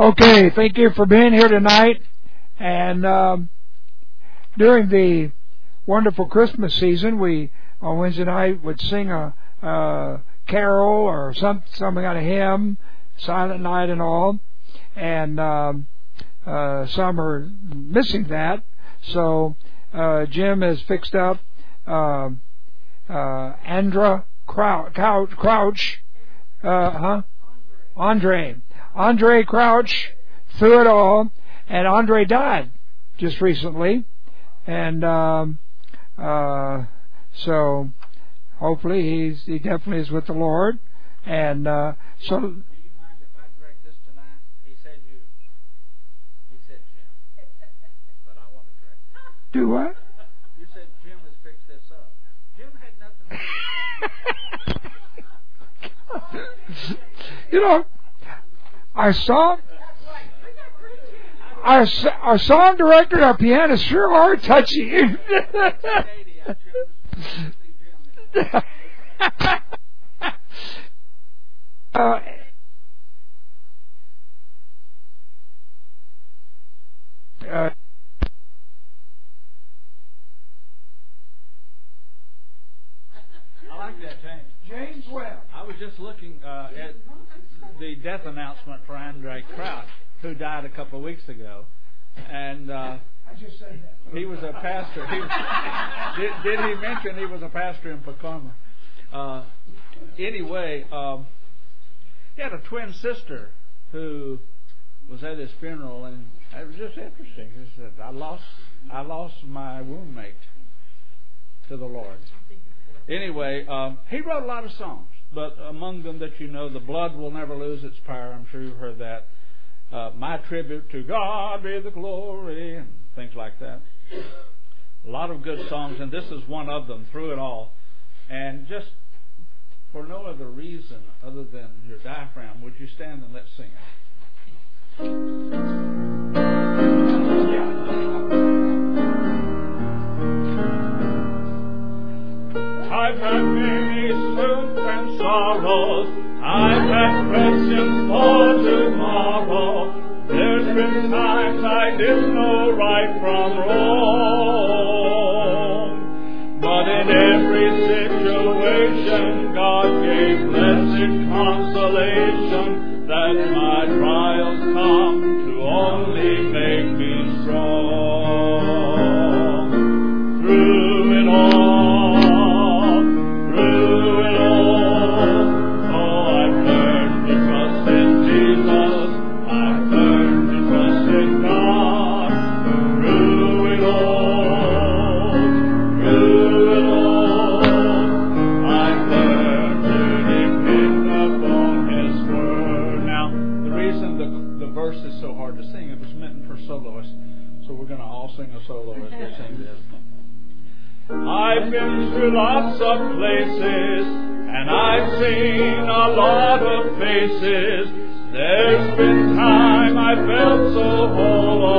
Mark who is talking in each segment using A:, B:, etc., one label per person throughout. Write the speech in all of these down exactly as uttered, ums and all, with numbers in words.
A: Okay, thank you for being here tonight. And um, during the wonderful Christmas season, we on Wednesday night would sing a, a carol or some something out of hymn, Silent Night and all. And um, uh, some are missing that. So uh, Jim has fixed up uh, uh, Andra Crouch, Crouch uh, huh? Andre. Andre Crouch through it all, and Andre died just recently, and um, uh, so hopefully he's he definitely is with the Lord, and uh, so.
B: Do you mind if I direct this tonight? He said you. He said Jim, but I want to direct.
A: Do what?
B: You said Jim has fixed this up. Jim had nothing to do with it.
A: You know. Our song, our our song director and our pianist sure are touchy. uh, uh,
B: I like that, James.
A: James Webb.
B: I was just looking uh, at the death announcement for Andre Crouch, who died a couple of weeks ago, and uh,
A: I just said that.
B: He was a pastor. He, did, did he mention he was a pastor in Pacoima? Uh, anyway, um, he had a twin sister who was at his funeral, and it was just interesting. He said, "I lost, I lost my womb mate to the Lord." Anyway, um, he wrote a lot of songs. But among them that you know, The Blood Will Never Lose Its Power. I'm sure you've heard that. Uh, My Tribute to God Be the Glory, and things like that. A lot of good songs, and this is one of them, Through It All. And just for no other reason other than your diaphragm, would you stand and let's sing it? I've had many sins and sorrows, I've had questions for tomorrow. There's been times I didn't know right from wrong, but in every situation God gave blessed consolation, that my trials come to only make me strong. Through it all, sing a solo as we sing this. I've been through lots of places, and I've seen a lot of faces. There's been time I felt so all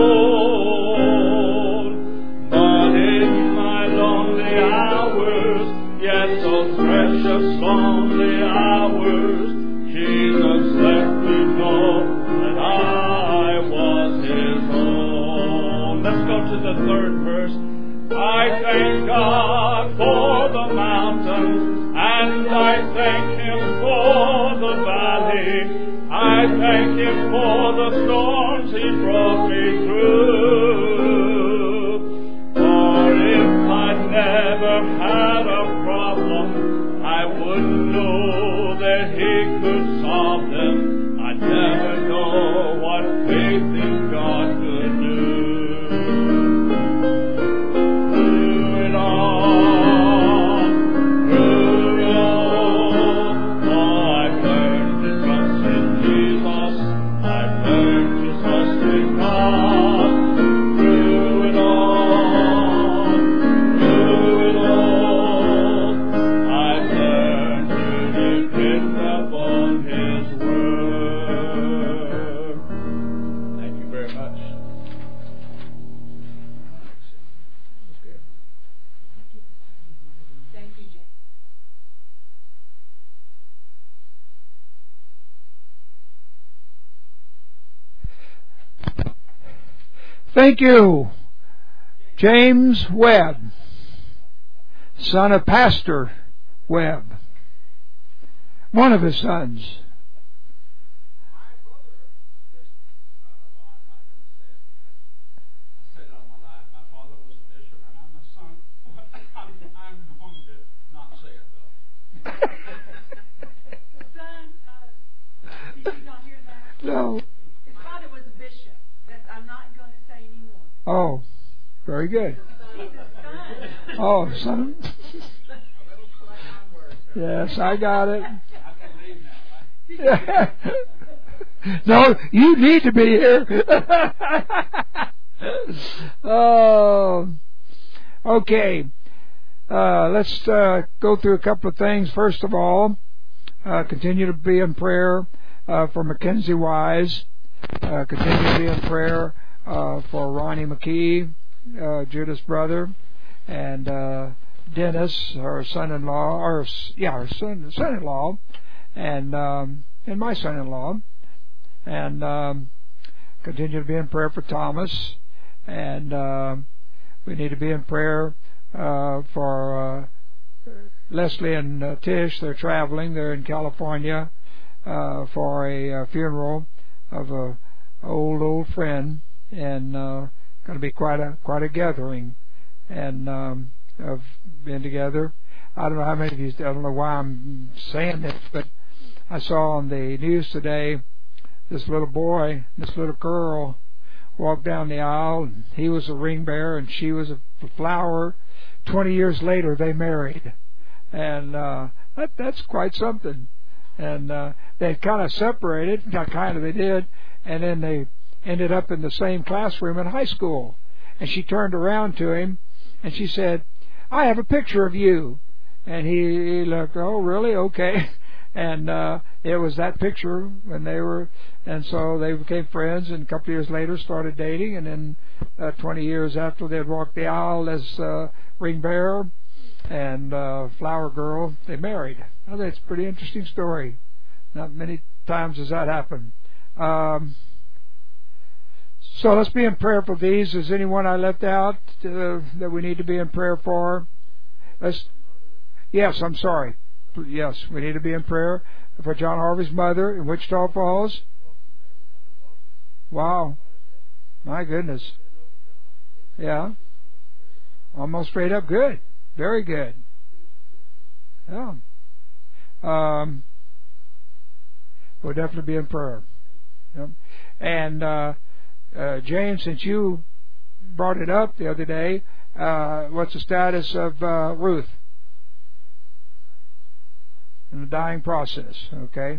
B: alone, but in my lonely hours, yet those precious lonely hours, Jesus let me know that I was His own. Let's go to the third verse. I thank God for the mountains, and I thank Him for the valley. I thank Him for the storms He brought me through. For if I'd never had a problem, I wouldn't know that He could solve them. I'd never know what faith in God could do. God
A: Thank you, James Webb, son of Pastor Webb, one of his sons.
C: Did you not hear that?
A: No.
C: His father was a bishop. That I'm not going to say anymore.
A: Oh, very good.
C: He's a son.
A: Oh, son. Yes, I got it. No, you need to be here. Oh, okay. Uh, let's uh, go through a couple of things. First of all, uh, continue to be in prayer uh, for Mackenzie Wise. Uh, continue to be in prayer uh, for Ronnie McKee, uh, Judith's brother, and uh, Dennis, her son-in-law, or yeah, her son, son-in-law, and um, and my son-in-law, and um, continue to be in prayer for Thomas, and uh, we need to be in prayer uh, for uh, Leslie and uh, Tish. They're traveling. They're in California uh, for a uh, funeral of a old old friend, and uh, going to be quite a quite a gathering, and um, of being together. I don't know how many of you. I don't know why I'm saying this, but I saw on the news today this little boy, this little girl, walked down the aisle, and he was a ring bearer and she was a flower. Twenty years later, they married, and uh, that, that's quite something. And uh, they kind of separated, not kind of, they did, and then they ended up in the same classroom in high school. And she turned around to him, and she said, "I have a picture of you." And he, he looked, "Oh, really? Okay." And uh, it was that picture when they were, and so they became friends, and a couple of years later started dating, and then uh, twenty years after they'd walked the aisle as uh, ring bearer and uh, flower girl, they married. I think it's a pretty interesting story. Not many times does that happen. Um, so let's be in prayer for these. Is anyone I left out uh, that we need to be in prayer for? Let's, yes, I'm sorry. Yes, we need to be in prayer for John Harvey's mother in Wichita Falls. Wow. My goodness. Yeah. Almost straight up good. Very good. Yeah. Um, we'll definitely be in prayer. Yep. And uh, uh, James, since you brought it up the other day, uh, what's the status of uh, Ruth? In the dying process, okay?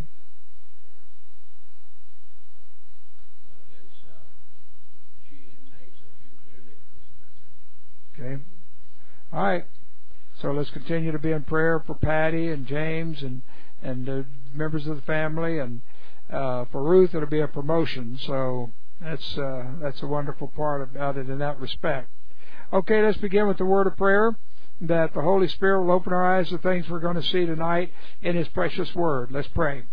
A: Okay. All right. So let's continue to be in prayer for Patty and James and and uh, members of the family, and uh, for Ruth it'll be a promotion. So that's uh, that's a wonderful part about it in that respect. Okay, let's begin with the word of prayer, that the Holy Spirit will open our eyes to things we're going to see tonight in His precious Word. Let's pray.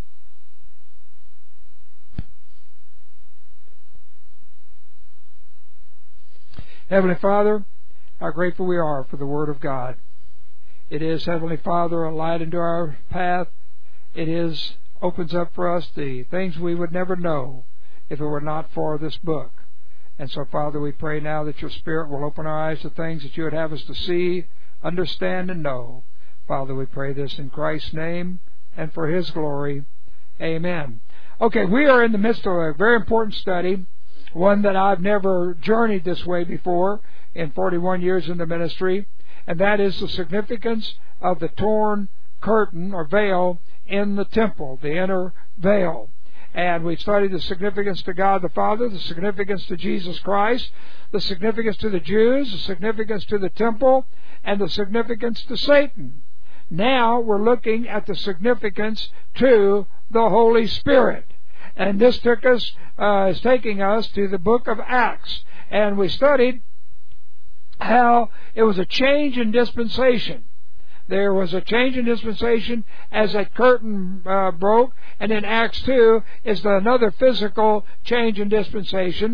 A: Heavenly Father, how grateful we are for the Word of God. It is, Heavenly Father, a light into our path. It is opens up for us the things we would never know if it were not for this book. And so, Father, we pray now that Your Spirit will open our eyes to things that You would have us to see, understand, and know. Father, we pray this in Christ's name and for His glory. Amen. Okay, we are in the midst of a very important study, one that I've never journeyed this way before in forty-one years in the ministry, and that is the significance of the torn curtain or veil in the temple, the inner veil. And we've studied the significance to God the Father, the significance to Jesus Christ, the significance to the Jews, the significance to the temple, and the significance to Satan. Now we're looking at the significance to the Holy Spirit. And this took us, uh, is taking us to the book of Acts. And we studied how it was a change in dispensation. There was a change in dispensation as that curtain uh, broke, and in Acts two is another physical change in dispensation.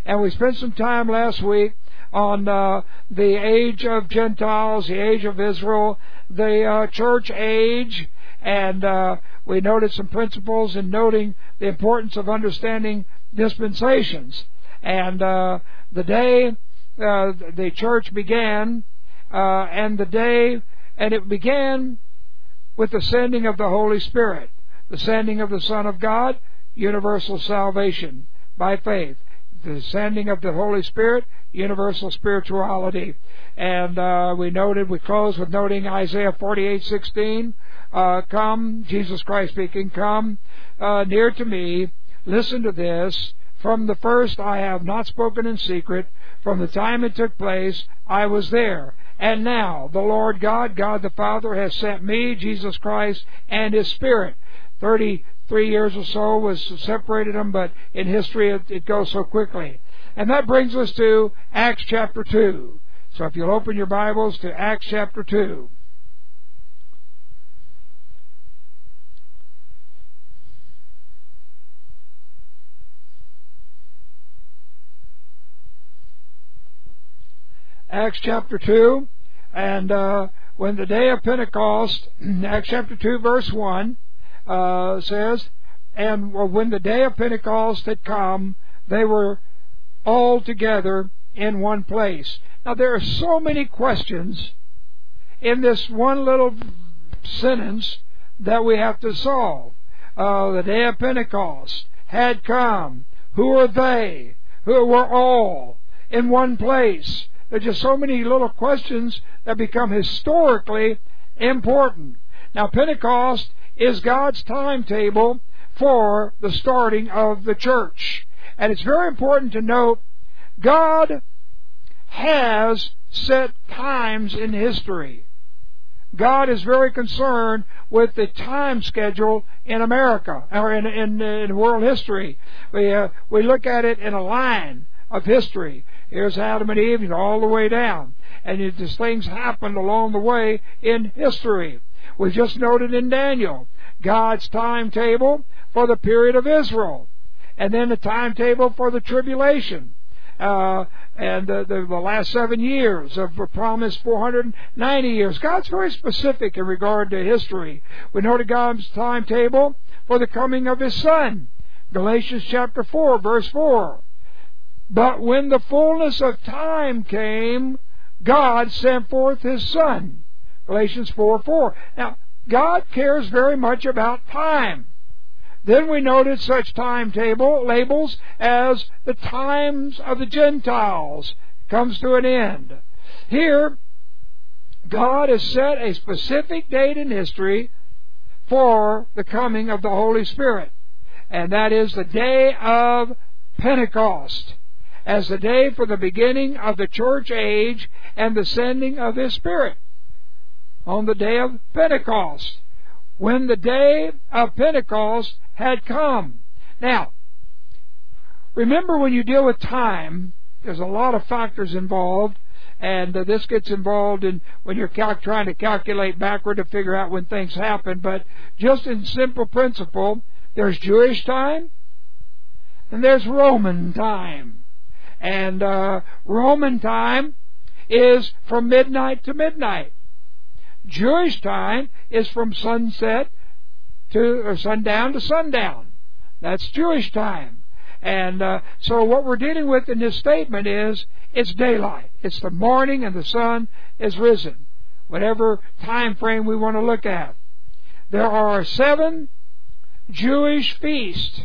A: And we spent some time last week on uh, the age of Gentiles, the age of Israel, the uh, church age, and uh, we noted some principles in noting the importance of understanding dispensations. And uh, the day uh, the church began, uh, and the day, and it began with the sending of the Holy Spirit, the sending of the Son of God, universal salvation by faith, the sending of the Holy Spirit, universal spirituality. And uh, we noted, we closed with noting Isaiah forty-eight sixteen, uh, come, Jesus Christ speaking, come uh, near to me, listen to this. From the first I have not spoken in secret. From the time it took place, I was there. And now the Lord God, God the Father, has sent me, Jesus Christ, and His Spirit. Thirty-three years or so was separated them, but in history it, it goes so quickly. And that brings us to Acts chapter two. So if you'll open your Bibles to Acts chapter two. Acts chapter two, and uh, when the day of Pentecost, Acts chapter two verse one uh, says, and when the day of Pentecost had come, they were all together in one place. Now there are so many questions in this one little sentence that we have to solve. Uh, the day of Pentecost had come. Who are they? Who were all in one place? There's just so many little questions that become historically important. Now, Pentecost is God's timetable for the starting of the church. And it's very important to note, God has set times in history. God is very concerned with the time schedule in America, or in, in, in world history. We, uh, we look at it in a line of history. Here's Adam and Eve, all the way down. And it, these things happened along the way in history. We just noted in Daniel, God's timetable for the period of Israel. And then the timetable for the tribulation. Uh, and the, the, the last seven years of the promised four hundred ninety years. God's very specific in regard to history. We noted God's timetable for the coming of His Son. Galatians chapter four, verse four. But when the fullness of time came, God sent forth His Son. Galatians four four. Now, God cares very much about time. Then we noted such timetable labels as the times of the Gentiles comes to an end. Here, God has set a specific date in history for the coming of the Holy Spirit. And that is the day of Pentecost, as the day for the beginning of the church age and the sending of His Spirit. On the day of Pentecost, when the day of Pentecost had come. Now, remember, when you deal with time, there's a lot of factors involved, and uh, this gets involved in when you're cal- trying to calculate backward to figure out when things happen. But just in simple principle, there's Jewish time and there's Roman time. And uh, Roman time is from midnight to midnight. Jewish time is from sunset to or sundown to sundown. That's Jewish time. And uh, so what we're dealing with in this statement is it's daylight. It's the morning and the sun is risen. Whatever time frame we want to look at. There are seven Jewish feasts.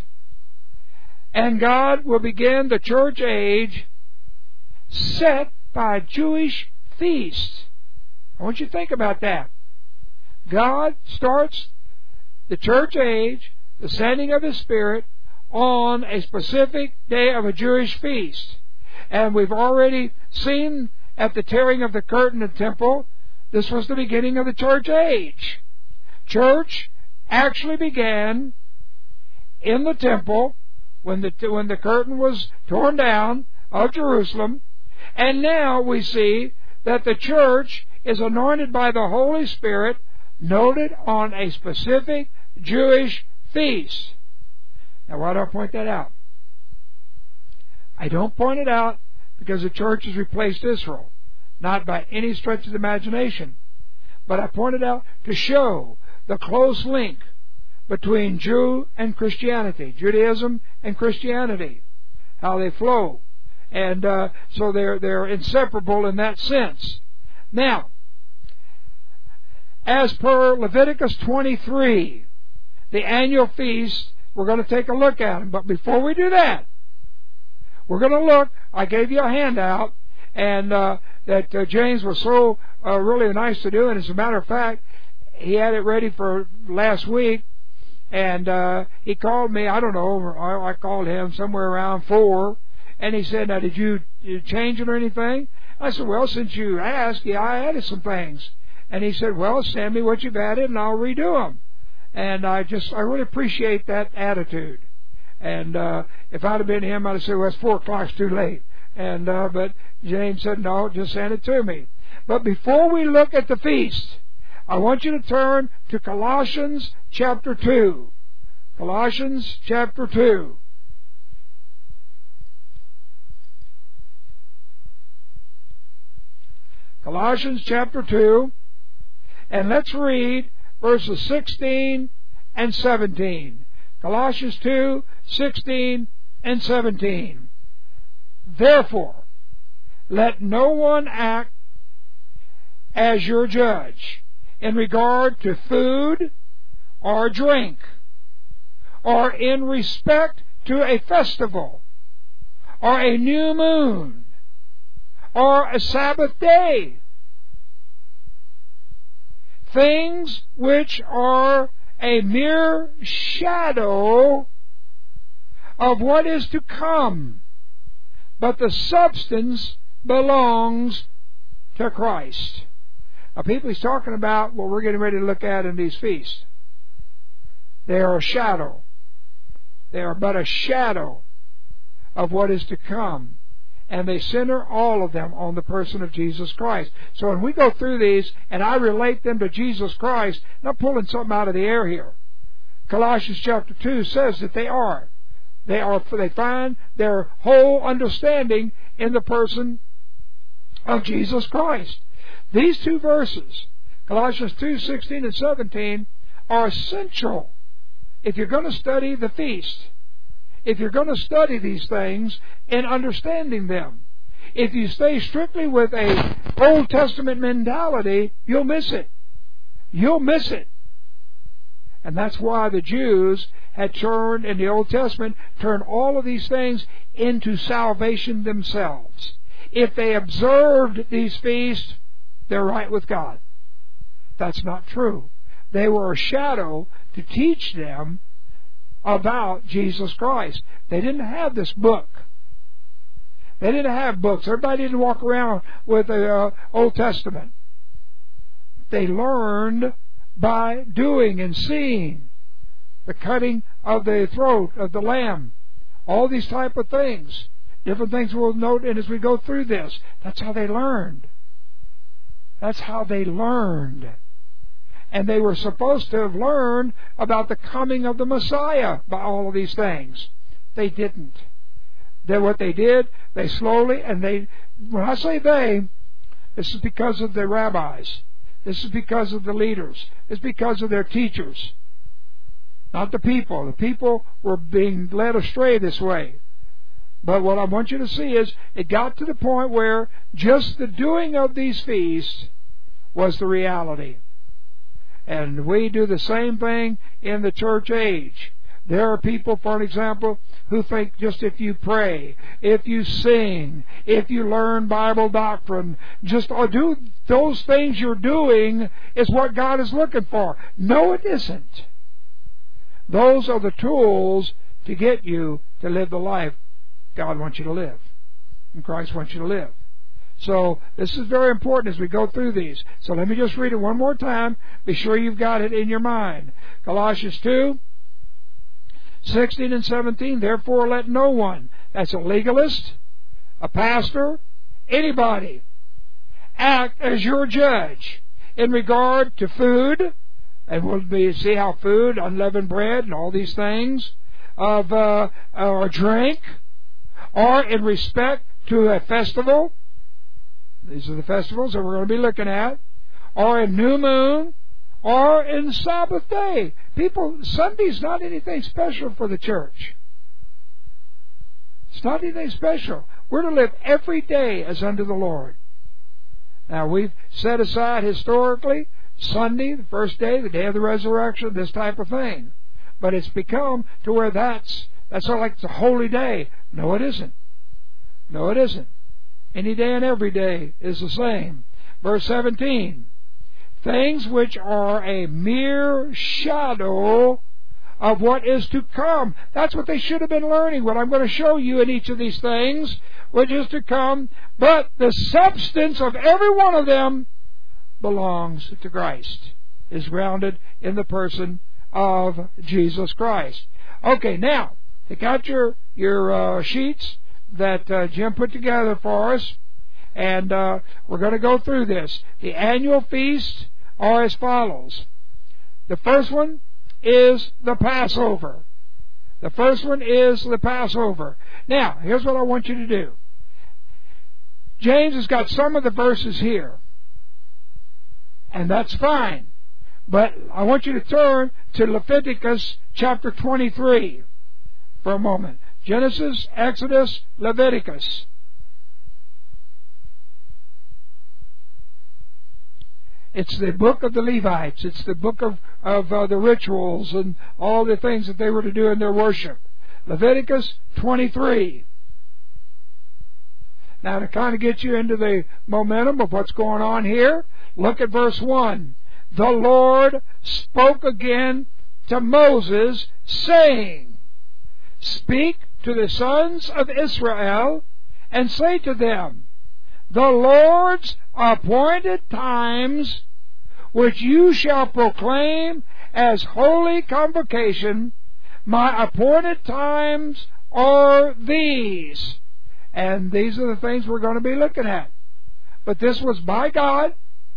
A: And God will begin the church age set by Jewish feasts. I want you to think about that. God starts the church age, the sending of His Spirit, on a specific day of a Jewish feast. And we've already seen at the tearing of the curtain in the temple, this was the beginning of the church age. Church actually began in the temple when the, when the curtain was torn down of Jerusalem. And now we see that the church is anointed by the Holy Spirit, noted on a specific Jewish feast. Now, why do I point that out? I don't point it out because the church has replaced Israel, not by any stretch of the imagination. But I point it out to show the close link between Jew and Christianity, Judaism and Christianity, how they flow. And uh, so they're, they're inseparable in that sense. Now, as per Leviticus twenty-three, the annual feast, we're going to take a look at them. But before we do that, we're going to look. I gave you a handout, and uh, that uh, James was so uh, really nice to do. And as a matter of fact, he had it ready for last week, and uh, he called me. I don't know. I, I called him somewhere around four, and he said, "Now, did you, did you change it or anything?" I said, "Well, since you asked, yeah, I added some things." And he said, "Well, send me what you've added, and I'll redo them." And I just, I really appreciate that attitude. And uh, if I'd have been him, I'd have said, "Well, it's four o'clock's too late." And uh, but James said, "No, just send it to me." But before we look at the feast, I want you to turn to Colossians chapter two. Colossians chapter two. Colossians chapter two. And let's read verses sixteen and seventeen. Colossians two, sixteen and seventeen. Therefore, let no one act as your judge in regard to food or drink, or in respect to a festival, or a new moon, or a Sabbath day, things which are a mere shadow of what is to come, but the substance belongs to Christ. Now, people, he's talking about what we're getting ready to look at in these feasts. They are a shadow. They are but a shadow of what is to come. And they center all of them on the person of Jesus Christ. So when we go through these and I relate them to Jesus Christ, I'm not pulling something out of the air here. Colossians chapter two says that they are. They are. They find their whole understanding in the person of Jesus Christ. These two verses, Colossians two, sixteen and seventeen, are essential if you're going to study the feast. If you're going to study these things and understanding them. If you stay strictly with a Old Testament mentality, you'll miss it. You'll miss it. And that's why the Jews had turned, in the Old Testament, turned all of these things into salvation themselves. If they observed these feasts, they're right with God. That's not true. They were a shadow to teach them about Jesus Christ. They didn't have this book. They didn't have books. Everybody didn't walk around with the uh, Old Testament. They learned by doing and seeing. The cutting of the throat of the lamb. All these type of things. Different things we'll note as we go through this. That's how they learned. That's how they learned. And they were supposed to have learned about the coming of the Messiah by all of these things. They didn't. Then what they did, they slowly, and they, when I say they, this is because of the rabbis. This is because of the leaders. It's because of their teachers. Not the people. The people were being led astray this way. But what I want you to see is, it got to the point where just the doing of these feasts was the reality. And we do the same thing in the church age. There are people, for example, who think just if you pray, if you sing, if you learn Bible doctrine, just do those things you're doing is what God is looking for. No, it isn't. Those are the tools to get you to live the life God wants you to live, and Christ wants you to live. So this is very important as we go through these. So let me just read it one more time. Be sure you've got it in your mind. Colossians two, sixteen and seventeen. Therefore let no one, that's a legalist, a pastor, anybody, act as your judge in regard to food. And we'll be, see how food, unleavened bread, and all these things, of uh, or drink, or in respect to a festival. These are the festivals that we're going to be looking at. Or in new moon, or in Sabbath day. People, Sunday's not anything special for the church. It's not anything special. We're to live every day as unto the Lord. Now, we've set aside historically Sunday, the first day, the day of the resurrection, this type of thing. But it's become to where that's that's sort of like it's a holy day. No, it isn't. No, it isn't. Any day and every day is the same. Verse seventeen. Things which are a mere shadow of what is to come. That's what they should have been learning, what I'm going to show you in each of these things, which is to come. But the substance of every one of them belongs to Christ, is grounded in the person of Jesus Christ. Okay, now, take out your, your uh, sheets that uh, Jim put together for us, and uh, we're going to go through this. The annual feasts are as follows. The first one is the Passover. The first one is the Passover. Now, here's what I want you to do. James has got some of the verses here, and that's fine. But I want you to turn to Leviticus chapter twenty-three for a moment. Genesis, Exodus, Leviticus. It's the book of the Levites. It's the book of, of uh, the rituals and all the things that they were to do in their worship. Leviticus twenty-three. Now, to kind of get you into the momentum of what's going on here, look at verse one. The Lord spoke again to Moses, saying, Speak to the sons of Israel, and say to them, The Lord's appointed times, which you shall proclaim as holy convocation, my appointed times are these. And these are the things we're going to be looking at. But this was by God,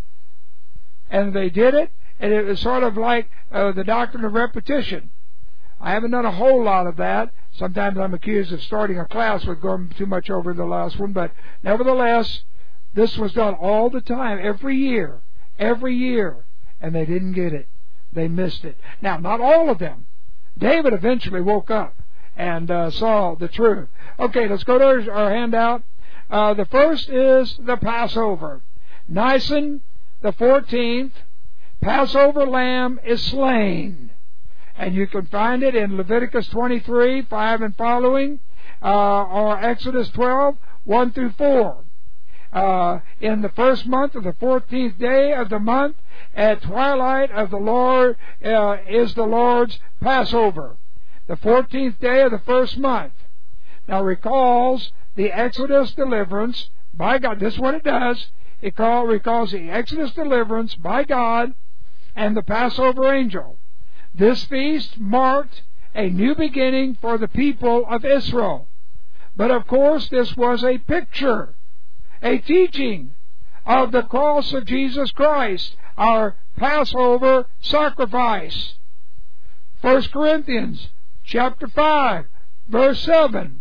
A: and they did it, and it was sort of like uh, the doctrine of repetition. I haven't done a whole lot of that. Sometimes I'm accused of starting a class with going too much over the last one, but nevertheless, this was done all the time, every year, every year, and they didn't get it. They missed it. Now, not all of them. David eventually woke up and uh, saw the truth. Okay, let's go to our, our handout. Uh, the first is the Passover. Nisan the fourteenth, Passover lamb is slain. And you can find it in Leviticus twenty-three, five and following, uh, or Exodus twelve, one through four. Uh, in the first month of the fourteenth day of the month, at twilight of the Lord, uh, is the Lord's Passover. The fourteenth day of the first month. Now recalls the Exodus deliverance by God. This is what it does. It call, recalls the Exodus deliverance by God and the Passover angel. This feast marked a new beginning for the people of Israel. But of course, this was a picture, a teaching of the cross of Jesus Christ, our Passover sacrifice. First Corinthians chapter five, verse seven.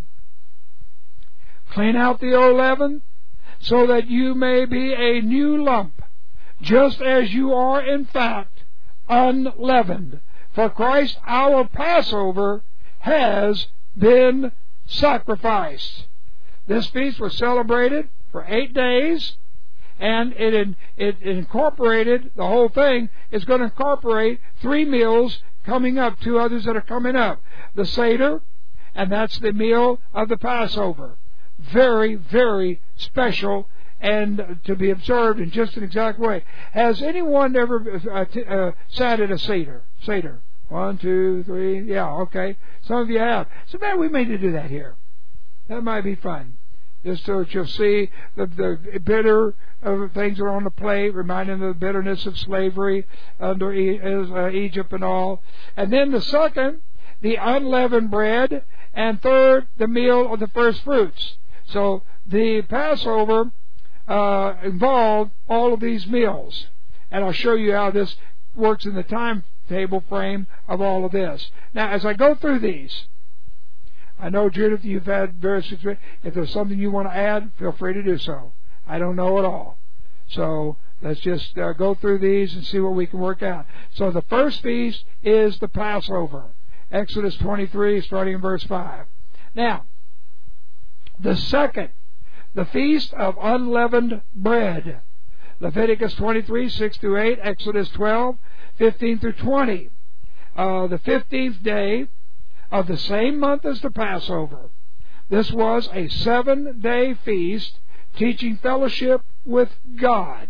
A: Clean out the old leaven, so that you may be a new lump, just as you are in fact unleavened. For Christ our Passover has been sacrificed. This feast was celebrated for eight days, and it, it incorporated, the whole thing is going to incorporate three meals coming up, two others that are coming up. The Seder, and that's the meal of the Passover. Very, very special and to be observed in just an exact way. Has anyone ever uh, t- uh, sat at a Seder? Seder. One, two, three. Yeah, okay. Some of you have. So maybe we may need to do that here. That might be fun. Just so that you'll see the, the bitter uh, things that are on the plate, reminding of the bitterness of slavery under e- uh, Egypt and all. And then the second, the unleavened bread. And third, the meal of the first fruits. So the Passover uh, involved all of these meals. And I'll show you how this works in the timetable frame of all of this. Now, as I go through these, I know, Judith, you've had various experiences. If there's something you want to add, feel free to do so. I don't know it all. So let's just uh, go through these and see what we can work out. So the first feast is the Passover. Exodus twenty-three, starting in verse five. Now, the second, the Feast of Unleavened Bread. Leviticus twenty-three, six through eight, Exodus twelve, fifteen through twenty. Uh, the fifteenth day of the same month as the Passover. This was a seven-day feast teaching fellowship with God.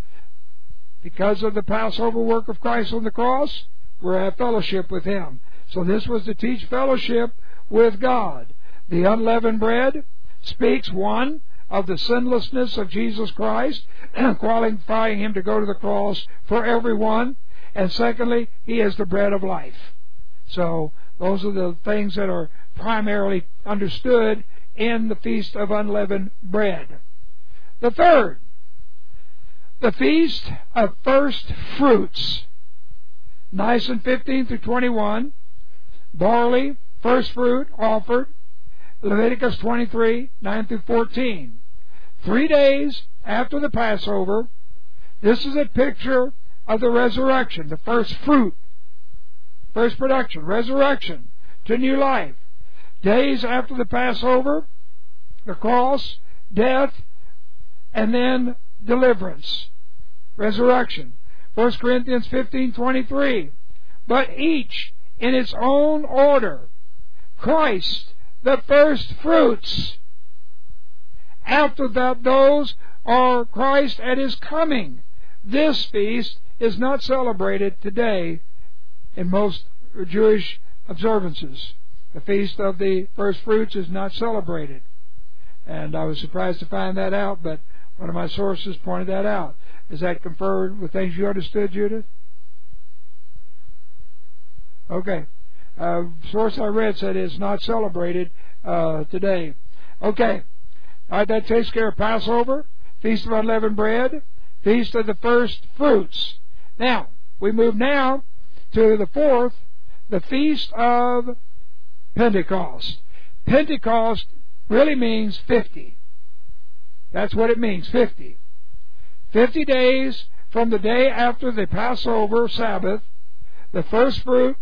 A: Because of the Passover work of Christ on the cross, we're at fellowship with Him. So this was to teach fellowship with God. The unleavened bread speaks, one, of the sinlessness of Jesus Christ, qualifying Him to go to the cross for everyone. And secondly, He is the bread of life. So those are the things that are primarily understood in the Feast of Unleavened Bread. The third, the Feast of First Fruits. Nisan fifteen through twenty-one, barley, first fruit offered. Leviticus twenty-three, nine through fourteen. Three days after the Passover, this is a picture of the resurrection, the first fruit, first production, resurrection to new life. Days after the Passover, the cross, death, and then deliverance, resurrection. First Corinthians fifteen twenty-three. But each in its own order. Christ, the first fruits. After that, those are Christ at His coming. This feast is not celebrated today in most Jewish observances. The Feast of the First Fruits is not celebrated. And I was surprised to find that out, but one of my sources pointed that out. Is that conferred with things you understood, Judith? Okay. Uh, source I read said it's not celebrated uh, today. Okay. All right, that takes care of Passover, Feast of Unleavened Bread, Feast of the First Fruits. Now, we move now to the fourth, the Feast of Pentecost. Pentecost really means fifty. That's what it means, fifty. Fifty days from the day after the Passover Sabbath, the first fruit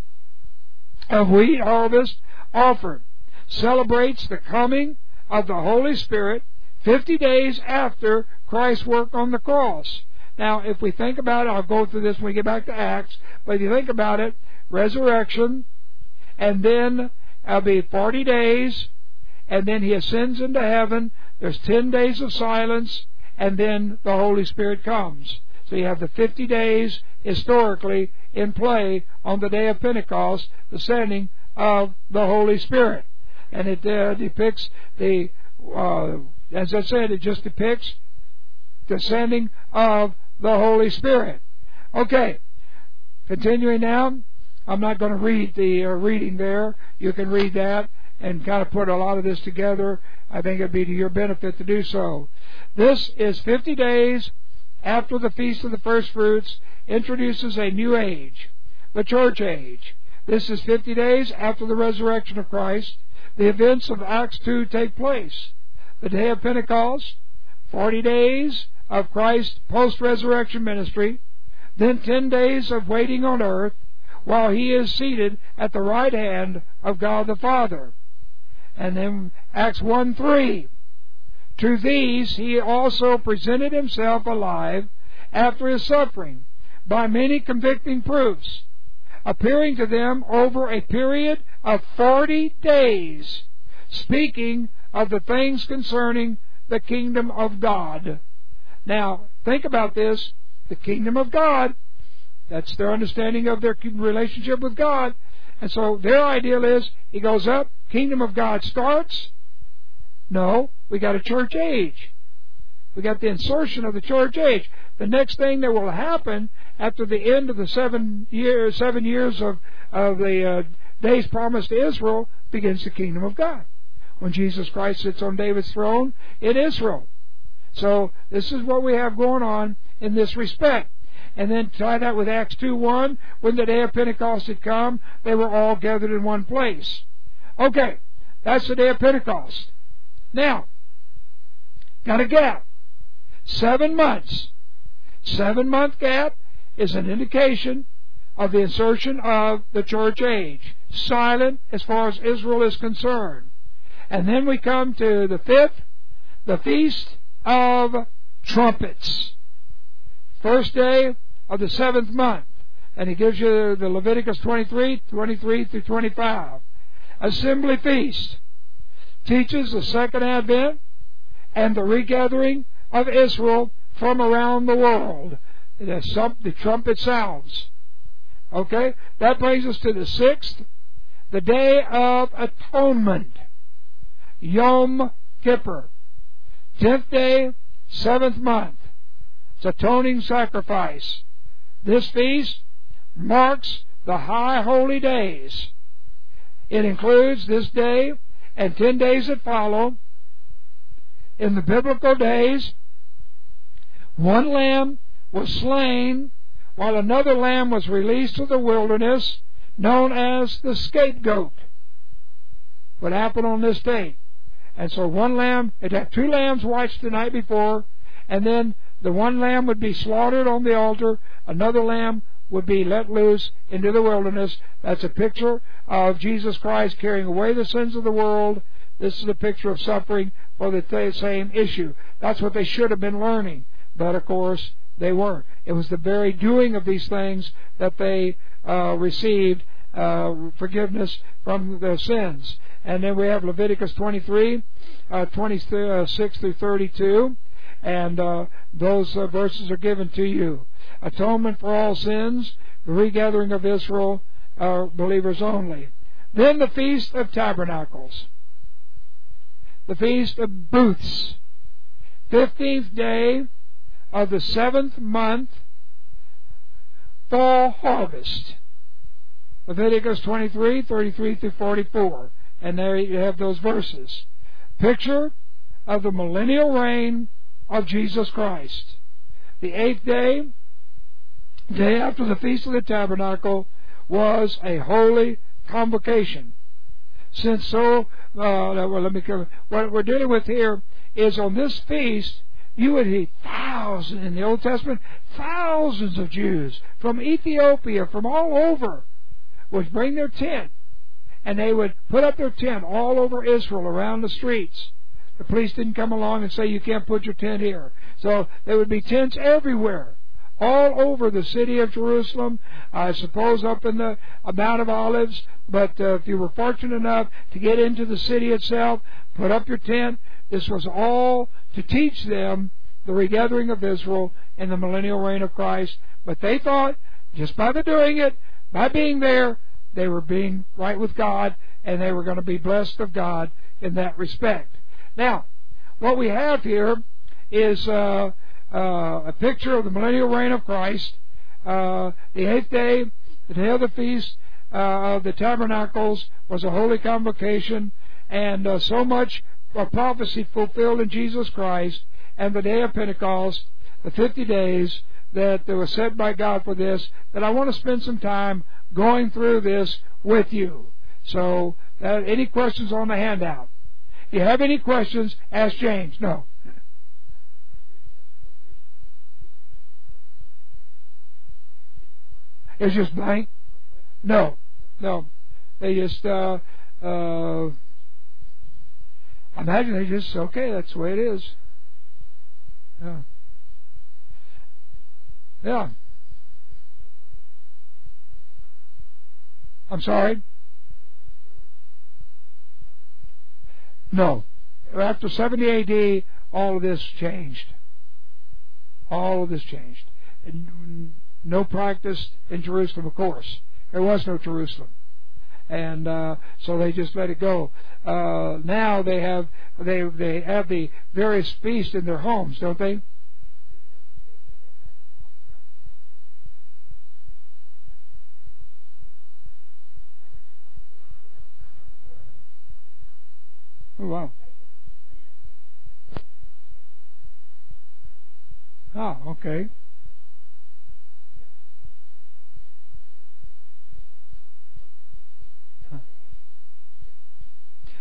A: of wheat harvest offered celebrates the coming of the Holy Spirit fifty days after Christ's work on the cross. Now, if we think about it, I'll go through this when we get back to Acts, but if you think about it, resurrection, and then it'll be forty days, and then He ascends into heaven, there's ten days of silence, and then the Holy Spirit comes. So you have the fifty days historically in play on the day of Pentecost, the sending of the Holy Spirit. And it uh, depicts the, uh, as I said, it just depicts the sending of the Holy Spirit. Okay, continuing now. I'm not going to read the uh, reading there. You can read that and kind of put a lot of this together. I think it would be to your benefit to do so. This is fifty days after the Feast of the First Fruits, introduces a new age, the church age. This is fifty days after the resurrection of Christ. The events of Acts two take place. The day of Pentecost, forty days of Christ's post-resurrection ministry, then ten days of waiting on earth while He is seated at the right hand of God the Father. And then Acts one three. To these He also presented Himself alive after His suffering by many convicting proofs, appearing to them over a period of forty days, speaking of the things concerning the kingdom of God. Now, think about this. The kingdom of God, that's their understanding of their relationship with God. And so their ideal is, He goes up, kingdom of God starts. No, we got a church age. We got the insertion of the church age. The next thing that will happen after the end of the seven years, seven years of, of the uh, days promised to Israel begins the kingdom of God. When Jesus Christ sits on David's throne in Israel. So this is what we have going on in this respect. And then tie that with Acts two one, when the day of Pentecost had come, they were all gathered in one place. Okay, That's the day of Pentecost. Now, got a gap. Seven months. Seven-month gap is an indication of the insertion of the church age. Silent as far as Israel is concerned. And then we come to the fifth, the Feast of Trumpets. First day of the seventh month. And he gives you the Leviticus twenty-three, twenty-three through twenty-five. Assembly Feast teaches the second advent and the regathering of Israel from around the world. The trumpet sounds. Okay? That brings us to the sixth, the Day of Atonement. Yom Kippur. Tenth day, seventh month. It's atoning sacrifice. This feast marks the high holy days. It includes this day and ten days that follow. In the biblical days, one lamb was slain while another lamb was released to the wilderness, known as the scapegoat. What happened on this date? And so one lamb, it had two lambs watched the night before, and then the one lamb would be slaughtered on the altar, another lamb would be let loose into the wilderness. That's a picture of Jesus Christ carrying away the sins of the world. This is a picture of suffering for the same issue. That's what they should have been learning. But, of course, they weren't. It was the very doing of these things that they uh, received uh, forgiveness from their sins. And then we have Leviticus twenty-three, uh, twenty-six through thirty-two. And uh, those uh, verses are given to you. Atonement for all sins, the regathering of Israel, uh, believers only. Then the Feast of Tabernacles. The Feast of Booths. Fifteenth day of the seventh month, fall harvest. Leviticus twenty-three, thirty-three through forty-four. And there you have those verses. Picture of the millennial reign of Jesus Christ. The eighth day, day after the Feast of the Tabernacle, was a holy convocation. Since so, uh, well, let me cover. What we're dealing with here is on this feast, you would see thousands, in the Old Testament, thousands of Jews from Ethiopia, from all over, would bring their tent. And they would put up their tent all over Israel, around the streets. The police didn't come along and say, you can't put your tent here. So there would be tents everywhere, all over the city of Jerusalem, I suppose up in the Mount of Olives. But uh, if you were fortunate enough to get into the city itself, put up your tent. This was all to teach them the regathering of Israel in the millennial reign of Christ. But they thought, just by the doing it, by being there, they were being right with God, and they were going to be blessed of God in that respect. Now, what we have here is uh, uh, a picture of the millennial reign of Christ. Uh, the eighth day, the day of the Feast uh, of the Tabernacles, was a holy convocation, and uh, so much of prophecy fulfilled in Jesus Christ, and the day of Pentecost, the fifty days that was set by God for this, that I want to spend some time going through this with you. So, uh, any questions on the handout? If you have any questions, ask James. No. It's just blank? No. No. They just, uh, uh, I imagine they just, okay, that's the way it is. Yeah. Yeah. I'm sorry? No. After seventy A D, all of this changed. All of this changed. And no practice in Jerusalem, of course. There was no Jerusalem. And uh, so they just let it go. Uh, now they have they they have the various feasts in their homes, don't they? Oh, wow. Ah, okay.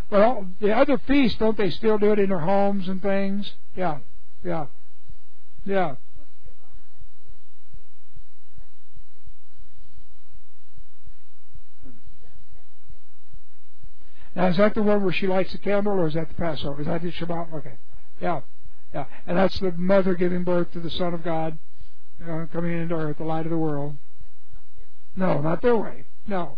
A: Well, the other feasts, don't they still do it in their homes and things? Yeah, yeah, yeah. Now, is that the one where she lights the candle, or is that the Passover? Is that the Shabbat? Okay. Yeah, yeah. And that's the mother giving birth to the Son of God, uh, coming into earth, the light of the world. No, not their way. No.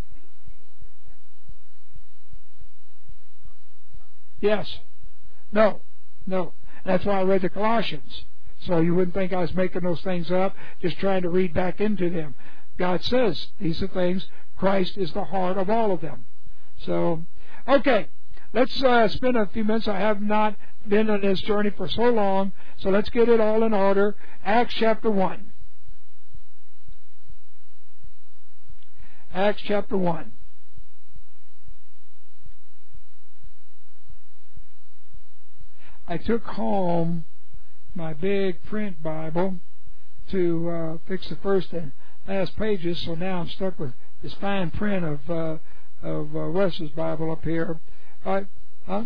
A: Yes. No. No. And that's why I read the Colossians. So you wouldn't think I was making those things up, just trying to read back into them. God says these are things. Christ is the heart of all of them. So, okay. Let's uh, spend a few minutes. I have not been on this journey for so long, so let's get it all in order. Acts chapter one. Acts chapter one. I took home my big print Bible to uh, fix the first and last pages, so now I'm stuck with this fine print of uh, of uh, Wes's Bible up here. Uh, huh?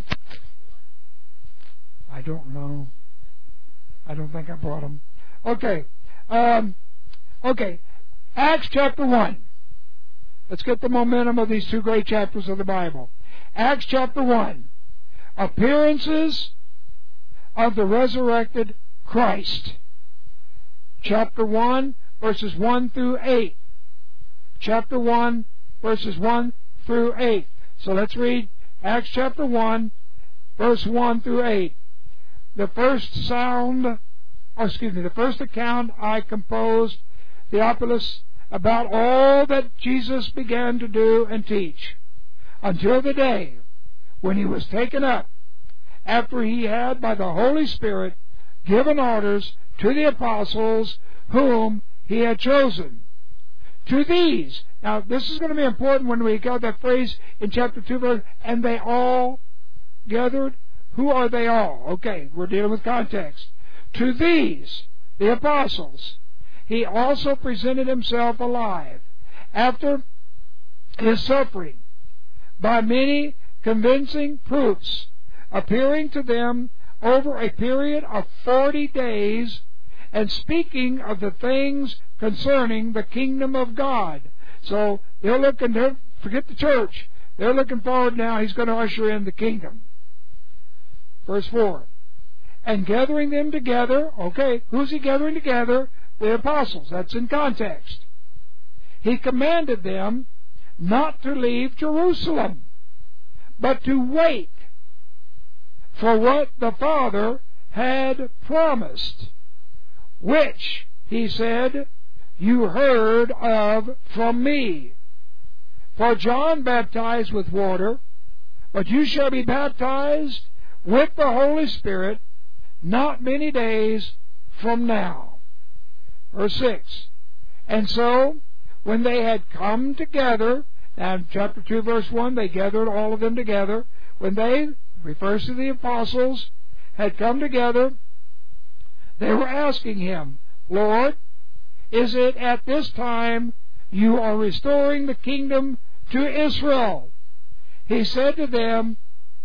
A: I don't know. I don't think I brought them. Okay. Um, okay. Acts chapter one. Let's get the momentum of these two great chapters of the Bible. Acts chapter one. Appearances of the resurrected Christ. Chapter one, verses one through eight. Chapter one, verses one through eight. So let's read Acts chapter one, verse one through eight. The first sound, or excuse me, the first account I composed, Theophilus, about all that Jesus began to do and teach, until the day when he was taken up, after he had by the Holy Spirit given orders to the apostles whom he had chosen. To these, now this is going to be important when we got that phrase in chapter two, verse, and they all gathered. Who are they all? Okay, we're dealing with context. To these, the apostles, he also presented himself alive after his suffering by many convincing proofs, appearing to them over a period of forty days and speaking of the things concerning the kingdom of God. So they're looking, they're, forget the church, they're looking forward now, he's going to usher in the kingdom. Verse four. And gathering them together, okay, who's he gathering together? The apostles. That's in context. He commanded them not to leave Jerusalem, but to wait for what the Father had promised, which, he said, you heard of from me. For John baptized with water, but you shall be baptized with the Holy Spirit not many days from now. Verse six. And so, when they had come together, and chapter two, verse one, they gathered all of them together. When they, refers to the apostles, had come together, they were asking him, Lord, is it at this time you are restoring the kingdom to Israel? He said to them,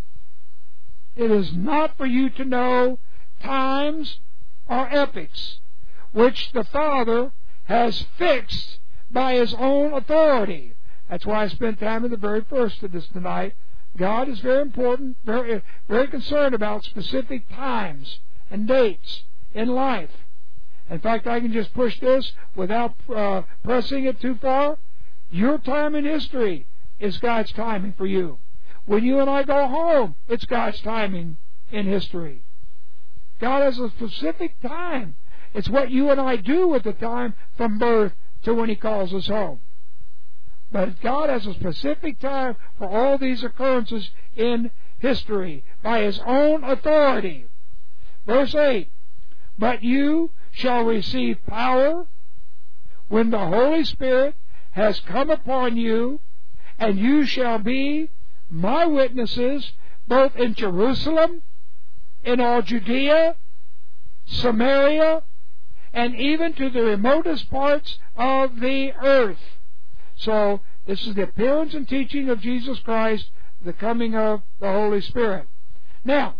A: it is not for you to know times or epochs which the Father has fixed by His own authority. That's why I spent time in the very first of this tonight. God is very important, very, very concerned about specific times and dates in life. In fact, I can just push this without uh, pressing it too far. Your time in history is God's timing for you. When you and I go home, it's God's timing in history. God has a specific time. It's what you and I do with the time from birth to when He calls us home. But God has a specific time for all these occurrences in history by His own authority. Verse eight, but you shall receive power when the Holy Spirit has come upon you, and you shall be my witnesses both in Jerusalem, in all Judea, Samaria, and even to the remotest parts of the earth. So, this is the appearance and teaching of Jesus Christ the coming of the Holy Spirit. Now,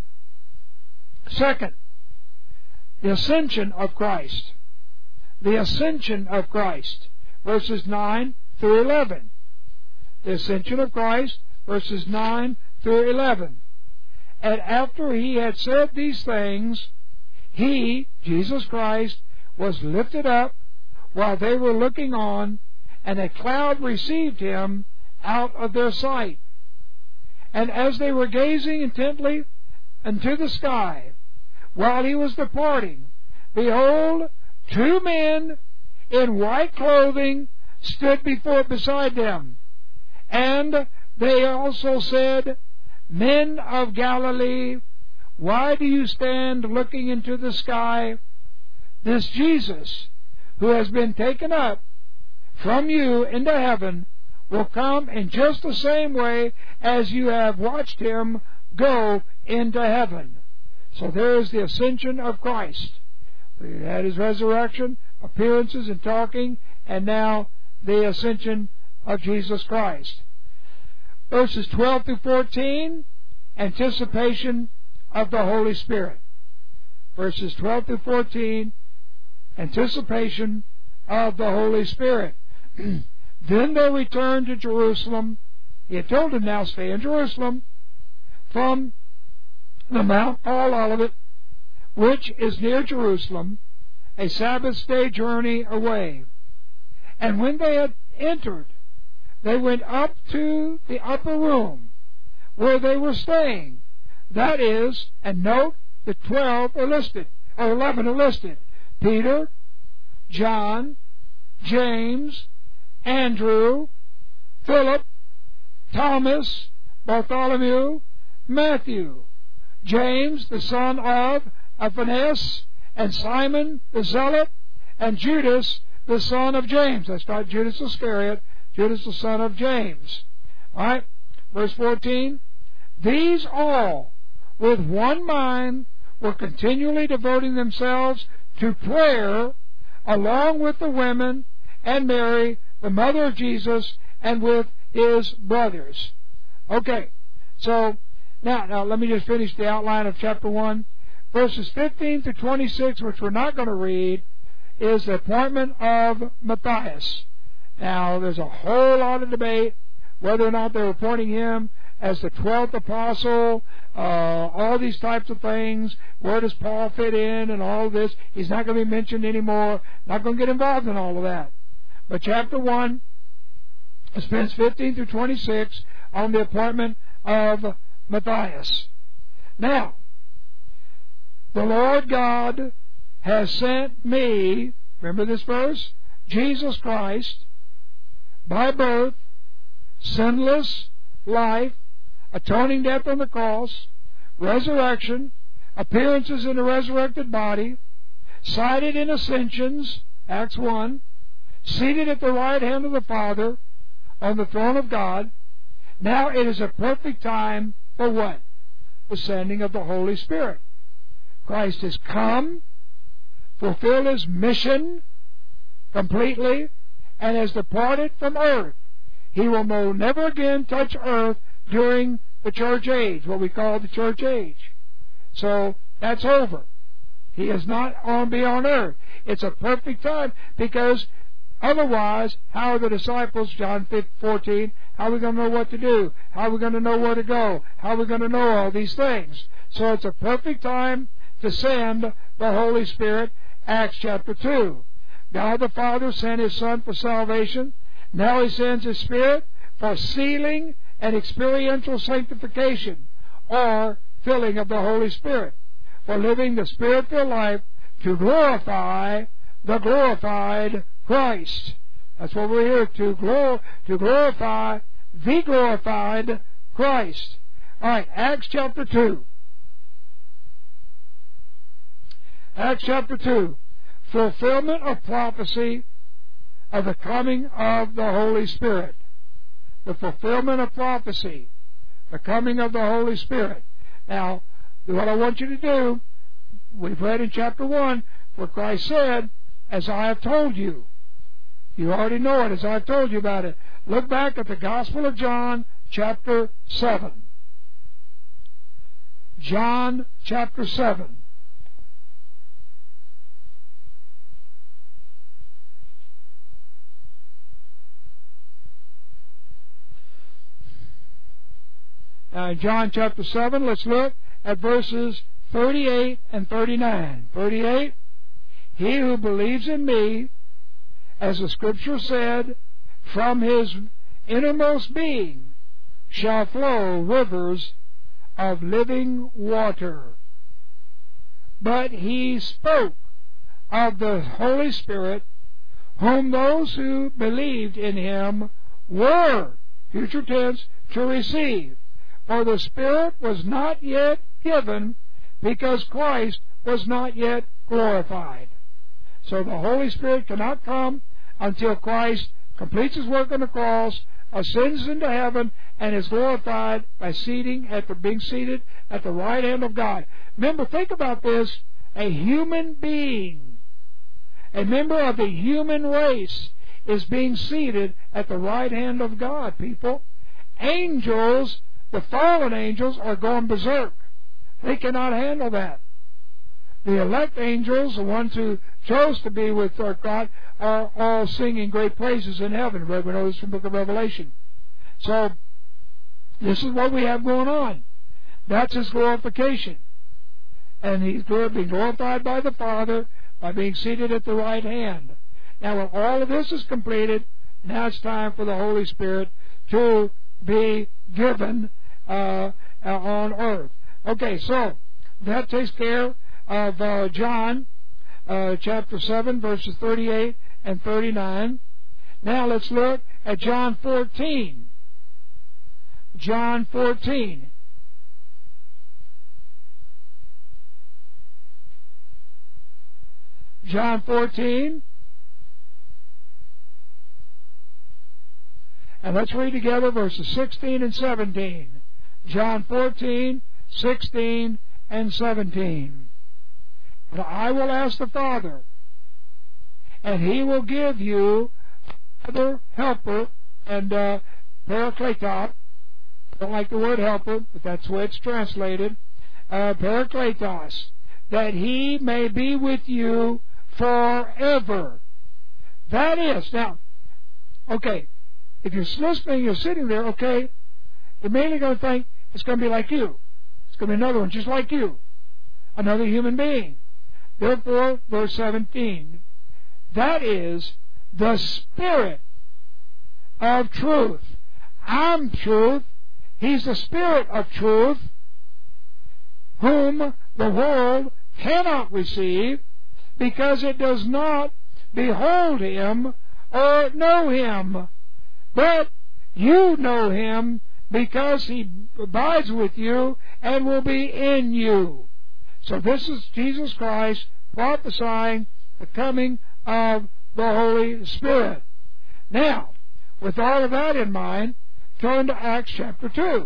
A: second, the ascension of Christ. The ascension of Christ, verses nine through eleven. The ascension of Christ, verses nine through eleven. And after he had said these things, he, Jesus Christ, was lifted up while they were looking on, and a cloud received him out of their sight. And as they were gazing intently into the sky, while he was departing, behold, two men in white clothing stood before beside them. And they also said, Men of Galilee, why do you stand looking into the sky? This Jesus, who has been taken up from you into heaven, will come in just the same way as you have watched him go into heaven. So there is the ascension of Christ. We had his resurrection, appearances and talking, and now the ascension of Jesus Christ. Verses twelve through fourteen, anticipation of the Holy Spirit. Verses twelve through fourteen, anticipation of the Holy Spirit. Then they returned to Jerusalem. He had told them, now stay in Jerusalem, from the Mount called Olivet, which is near Jerusalem, a Sabbath day journey away. And when they had entered, they went up to the upper room where they were staying. That is, and note, the twelve are listed, or eleven are listed. Peter, John, James, Andrew, Philip, Thomas, Bartholomew, Matthew, James, the son of Alphaeus, and Simon the Zealot, and Judas, the son of James. That's not Judas Iscariot, Judas the son of James. All right, verse fourteen. These all, with one mind, were continually devoting themselves to prayer, along with the women and Mary, the mother of Jesus, and with his brothers. Okay, so now, now let me just finish the outline of chapter one. Verses fifteen to twenty-six, which we're not going to read, is the appointment of Matthias. Now, there's a whole lot of debate whether or not they're appointing him as the twelfth apostle, uh, all these types of things. Where does Paul fit in and all of this? He's not going to be mentioned anymore. Not going to get involved in all of that. But chapter one spends fifteen through twenty-six on the appointment of Matthias. Now, the Lord God has sent me, remember this verse? Jesus Christ, by birth, sinless life, atoning death on the cross, resurrection, appearances in a resurrected body, sighted in ascensions, Acts one, seated at the right hand of the Father on the throne of God. Now it is a perfect time for what? The sending of the Holy Spirit. Christ has come, fulfilled his mission completely, and has departed from earth. He will no, never again touch earth during the church age, what we call the church age. So that's over. He is not on be on earth. It's a perfect time, because otherwise, how are the disciples, John fourteen, how are we going to know what to do? How are we going to know where to go? How are we going to know all these things? So it's a perfect time to send the Holy Spirit. Acts chapter two. God the Father sent His Son for salvation. Now He sends His Spirit for sealing and experiential sanctification, or filling of the Holy Spirit, for living the Spirit-filled life to glorify the glorified Christ. That's what we're here to, glor- to glorify the glorified Christ. All right, Acts chapter two. Acts chapter two. Fulfillment of prophecy of the coming of the Holy Spirit. The fulfillment of prophecy, the coming of the Holy Spirit. Now, what I want you to do, we've read in chapter one what Christ said, as I have told you. You already know it, as I've told you about it. Look back at the Gospel of John, chapter seven. John chapter seven. Now in John chapter seven, let's look at verses thirty-eight and thirty-nine. thirty-eight, he who believes in me, as the Scripture said, from his innermost being shall flow rivers of living water. But he spoke of the Holy Spirit, whom those who believed in him were, future tense, to receive. For the Spirit was not yet given, because Christ was not yet glorified. So the Holy Spirit cannot come until Christ completes His work on the cross, ascends into heaven, and is glorified by seating at the, being seated at the right hand of God. Remember, think about this. A human being, a member of the human race, is being seated at the right hand of God, people. Angels, the fallen angels, are going berserk. They cannot handle that. The elect angels, the ones who chose to be with our God, are all singing great praises in heaven. We know this from the book of Revelation. So, this is what we have going on. That's His glorification. And He's being glorified by the Father by being seated at the right hand. Now, when all of this is completed, now it's time for the Holy Spirit to be given uh, on earth. Okay, so that takes care of uh, John uh, chapter seven, verses thirty-eight and thirty-nine. Now let's look at John fourteen. John fourteen. John fourteen. And let's read together verses sixteen and seventeen. John fourteen, sixteen, and seventeen. But I will ask the Father, and He will give you another helper, and uh, Parakletos. I don't like the word helper, but that's the way it's translated. Uh, Parakletos, that He may be with you forever. That is, now, okay, if you're listening, you're sitting there, okay, you're mainly going to think it's going to be like you. It's going to be another one just like you. Another human being. Therefore, verse seventeen, that is the Spirit of truth. I'm truth. He's the Spirit of truth, whom the world cannot receive, because it does not behold Him or know Him. But you know Him, because He abides with you and will be in you. So this is Jesus Christ prophesying the coming of the Holy Spirit. Now, with all of that in mind, turn to Acts chapter two.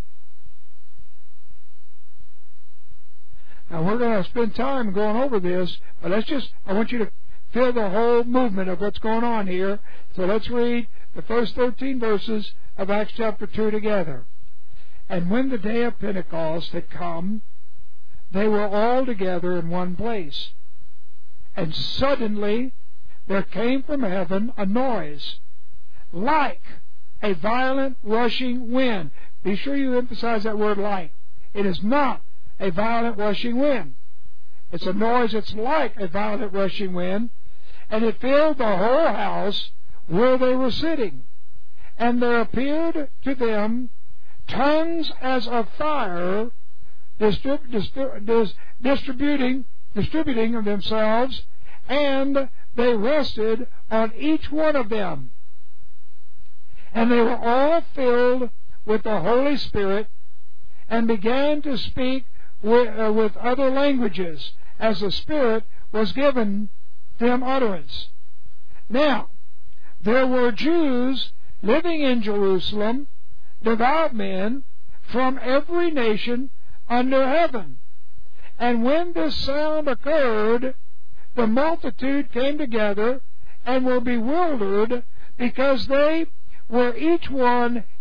A: Now, we're going to spend time going over this, but let's just, I want you to feel the whole movement of what's going on here. So let's read the first thirteen verses of Acts chapter two together. And when the day of Pentecost had come, they were all together in one place. And suddenly there came from heaven a noise, like a violent rushing wind. Be sure you emphasize that word like. It is not a violent rushing wind. It's a noise that's like a violent rushing wind. And it filled the whole house where they were sitting. And there appeared to them tongues as of fire, distrib- distrib- dis- distributing, distributing of themselves, and they rested on each one of them. And they were all filled with the Holy Spirit, and began to speak with, uh, with other languages, as the Spirit was given them utterance. Now, there were Jews living in Jerusalem, devout men from every nation under heaven. And when this sound occurred, the multitude came together and were bewildered, because they were each one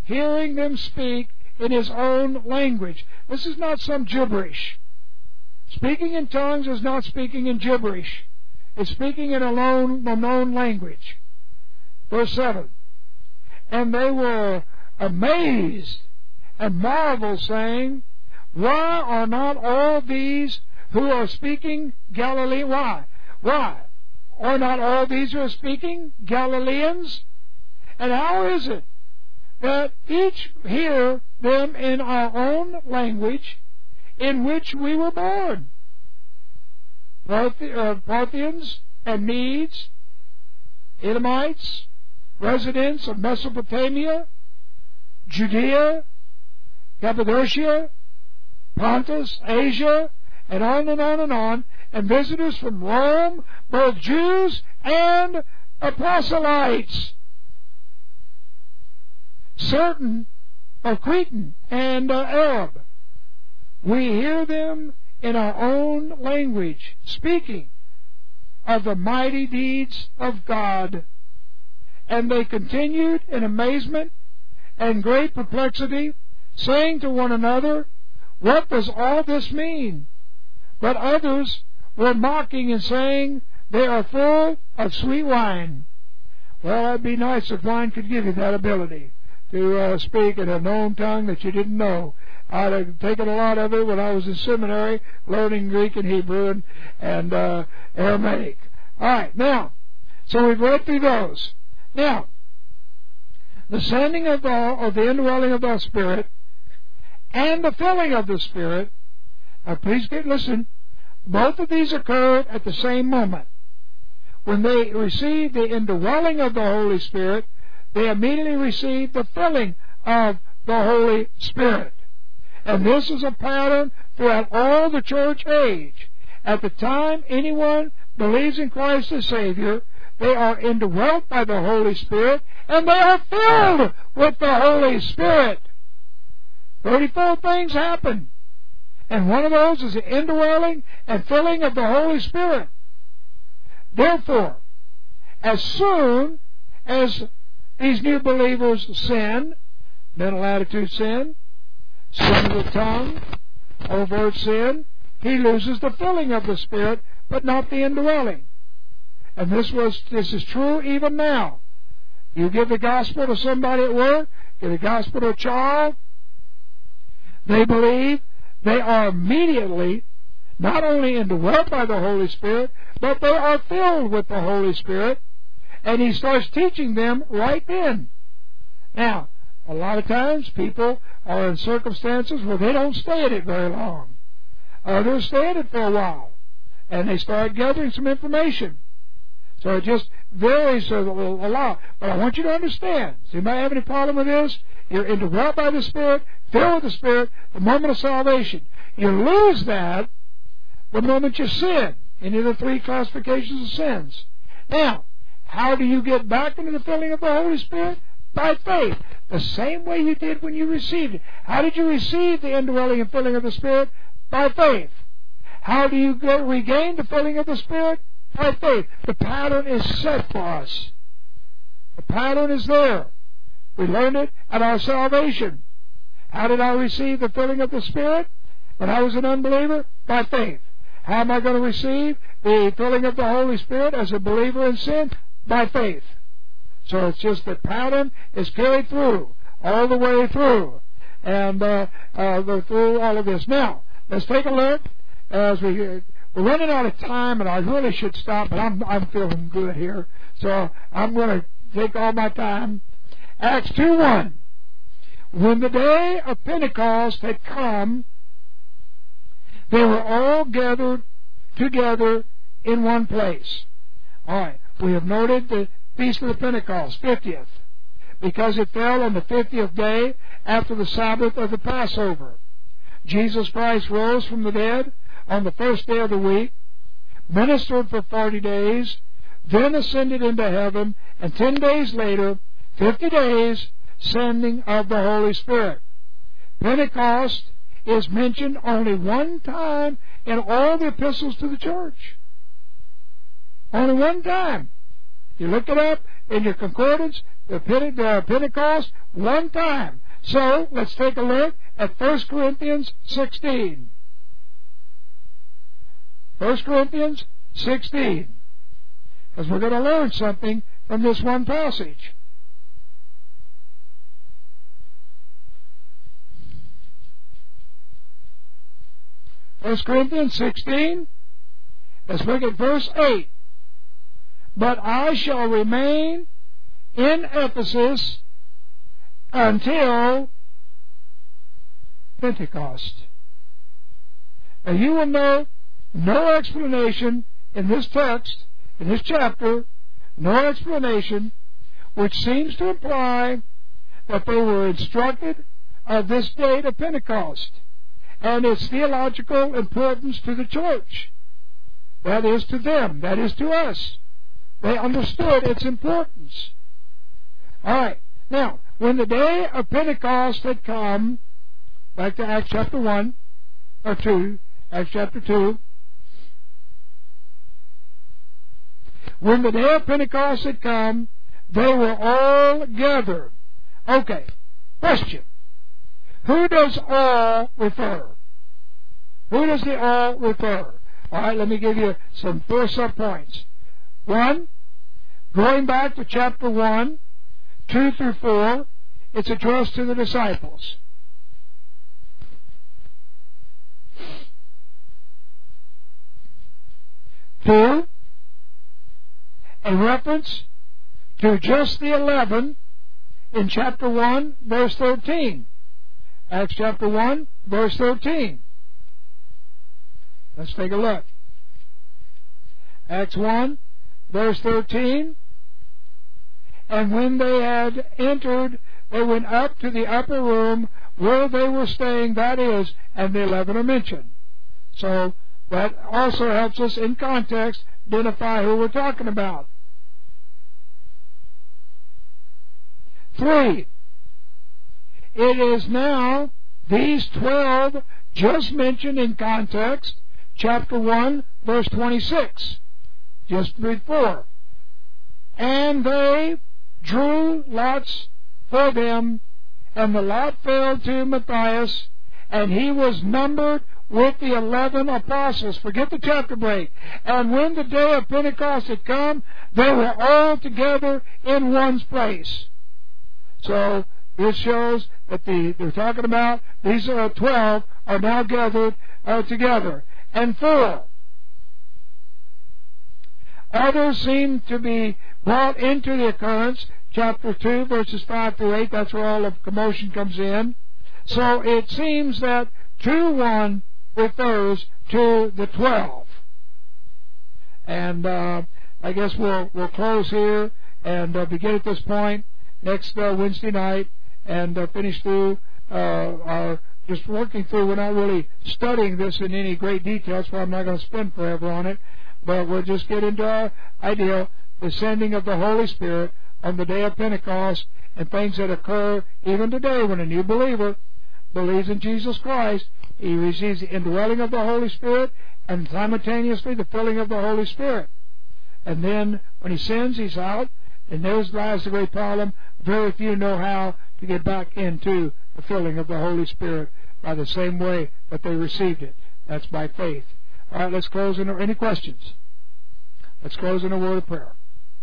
A: hearing them speak in his own language. This is not some gibberish. Speaking in tongues is not speaking in gibberish. It's speaking in a known, a known language. Verse seven. And they were amazed and marveled, saying, Why are not all these who are speaking Galilee? Why? Why? Are not all these who are speaking Galileans? And how is it that each hear them in our own language in which we were born? Parthians and Medes, Edomites, residents of Mesopotamia, Judea, Cappadocia, Pontus, Asia, and on and on and on, and visitors from Rome, both Jews and proselytes, certain of Cretan and uh, Arab. We hear them in our own language, speaking of the mighty deeds of God. And they continued in amazement and great perplexity, saying to one another, What does all this mean? But others were mocking and saying, They are full of sweet wine. Well, that'd be nice if wine could give you that ability to uh, speak in a known tongue that you didn't know. I'd have taken a lot of it when I was in seminary, learning Greek and Hebrew and, and uh, Aramaic. All right, now, so we've read through those. Now, the sending of the, or the indwelling of the Spirit and the filling of the Spirit, now please get, listen, both of these occurred at the same moment. When they received the indwelling of the Holy Spirit, they immediately received the filling of the Holy Spirit. And this is a pattern throughout all the church age. At the time anyone believes in Christ as Savior, they are indwelt by the Holy Spirit, and they are filled with the Holy Spirit. Thirty-four things happen. And one of those is the indwelling and filling of the Holy Spirit. Therefore, as soon as these new believers sin, mental attitude sin, sin of the tongue, overt sin, he loses the filling of the Spirit, but not the indwelling. And this was this is true even now. You give the gospel to somebody at work, give the gospel to a child, they believe, they are immediately not only indwelt by the Holy Spirit, but they are filled with the Holy Spirit, and he starts teaching them right then. Now, a lot of times people are in circumstances where they don't stay at it very long. Others stay at it for a while, and they start gathering some information. So it just varies a lot. But I want you to understand, does anybody have any problem with this? You're indwelt by the Spirit, filled with the Spirit, the moment of salvation. You lose that the moment you sin, any of the three classifications of sins. Now, how do you get back into the filling of the Holy Spirit? By faith. The same way you did when you received it. How did you receive the indwelling and filling of the Spirit? By faith. How do you go regain the filling of the Spirit? By faith. The pattern is set for us. The pattern is there. We learned it at our salvation. How did I receive the filling of the Spirit when I was an unbeliever? By faith. How am I going to receive the filling of the Holy Spirit as a believer in sin? By faith. So it's just the pattern is carried through, all the way through, and uh, uh, through all of this. Now, let's take a look as we, we're running out of time, and I really should stop, but I'm, I'm feeling good here, so I'm going to take all my time. Acts two one. When the day of Pentecost had come, they were all gathered together in one place. All right, we have noted the Feast of the Pentecost, fiftieth, because it fell on the fiftieth day after the Sabbath of the Passover. Jesus Christ rose from the dead on the first day of the week, ministered for forty days, then ascended into heaven, and ten days later, fifty days, sending of the Holy Spirit. Pentecost is mentioned only one time in all the epistles to the church. Only one time. You look it up in your concordance, the Pentecost one time. So, let's take a look at First Corinthians sixteen. First Corinthians sixteen. Because we're going to learn something from this one passage. First Corinthians sixteen. Let's look at verse eight. But I shall remain in Ephesus until Pentecost. Now you will note no explanation in this text, in this chapter, no explanation, which seems to imply that they were instructed of this date of Pentecost and its theological importance to the church. That is to them, that is to us. They understood its importance. All right. Now, when the day of Pentecost had come, back to Acts chapter one, or two, Acts chapter two, when the day of Pentecost had come, they were all gathered. Okay, question. Who does all refer? Who does the all refer? All right, let me give you some four sub-points. One, going back to chapter one, two through four, it's addressed to the disciples. Two, a reference to just the eleven in chapter one, verse thirteen. Acts chapter one, verse thirteen. Let's take a look. Acts one, verse thirteen. And when they had entered, they went up to the upper room where they were staying, that is, and the eleven are mentioned. So that also helps us in context identify who we're talking about. Three, it is now these twelve just mentioned in context, chapter one, verse twenty-six, just before. And they drew lots for them, and the lot fell to Matthias, and he was numbered with the eleven apostles. Forget the chapter break. And when the day of Pentecost had come, they were all together in one place. So this shows that the they're talking about these uh, twelve are now gathered uh, together. And four, others seem to be brought into the occurrence. Chapter two, verses five through eight, that's where all of commotion comes in. So it seems that two one refers to the twelve. And uh, I guess we'll we'll close here and uh, begin at this point next uh, Wednesday night and uh, finish through uh, our just working through. We're not really studying this in any great detail, so I'm not going to spend forever on it. But we'll just get into our idea, the sending of the Holy Spirit on the day of Pentecost, and things that occur even today when a new believer believes in Jesus Christ. He receives the indwelling of the Holy Spirit and simultaneously the filling of the Holy Spirit. And then when he sins, he's out. And there's lies the great problem. Very few know how to get back into the filling of the Holy Spirit by the same way that they received it. That's by faith. All right, let's close in. Any questions? Let's close in a word of prayer.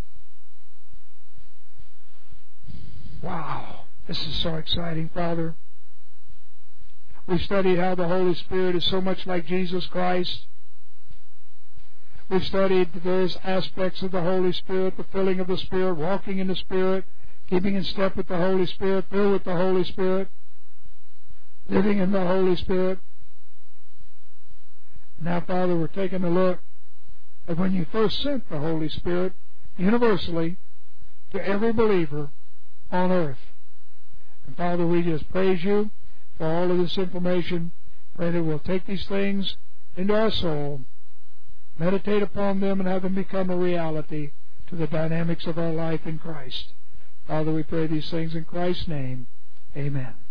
A: Wow, this is so exciting, Father. We've studied how the Holy Spirit is so much like Jesus Christ. We've studied the various aspects of the Holy Spirit, the filling of the Spirit, walking in the Spirit, keeping in step with the Holy Spirit, filled with the Holy Spirit, living in the Holy Spirit. Now, Father, we're taking a look at when you first sent the Holy Spirit universally to every believer on earth. And Father, we just praise you for all of this information. Pray that we'll take these things into our soul, meditate upon them, and have them become a reality to the dynamics of our life in Christ. Father, we pray these things in Christ's name. Amen.